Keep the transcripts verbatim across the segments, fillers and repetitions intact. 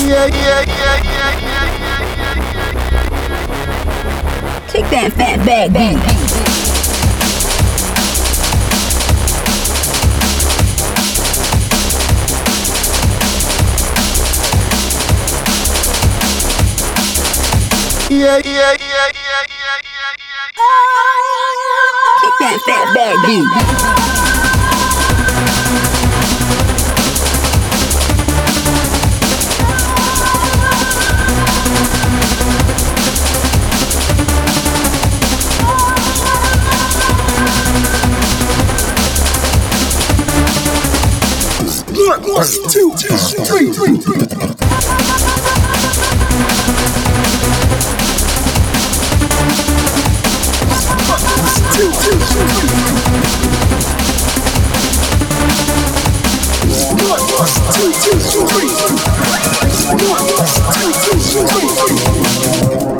Take that fat bag beat. Yeah, yeah, yeah, yeah, yeah, yeah, yeah. Kick that fat bag beat. One, two, two, three, three, three. Two, two, two, three. One, two, two, two, three. One, two, two, two, three.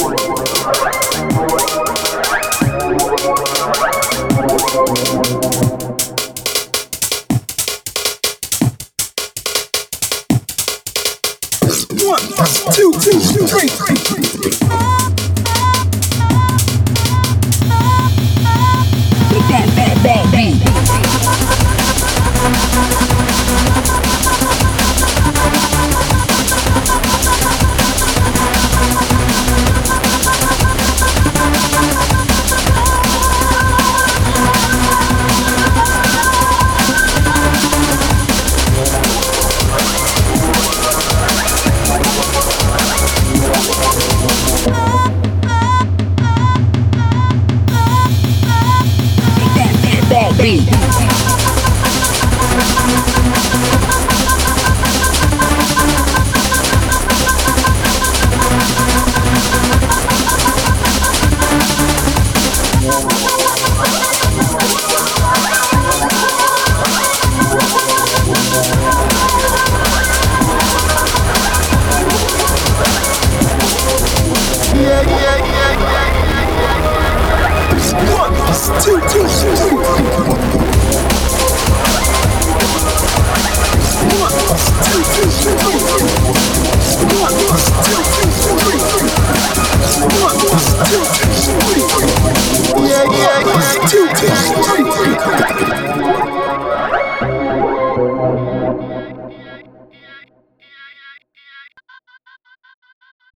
One, two, two, three, three. Kick that fat bag beat. Bag beat. Yeah, yeah, yeah, yeah, yeah, yeah. One, two, two, three. One, two, two, three. One, two, two, three. One, two, two, three. Yeah, yeah, yeah. Two, two, three.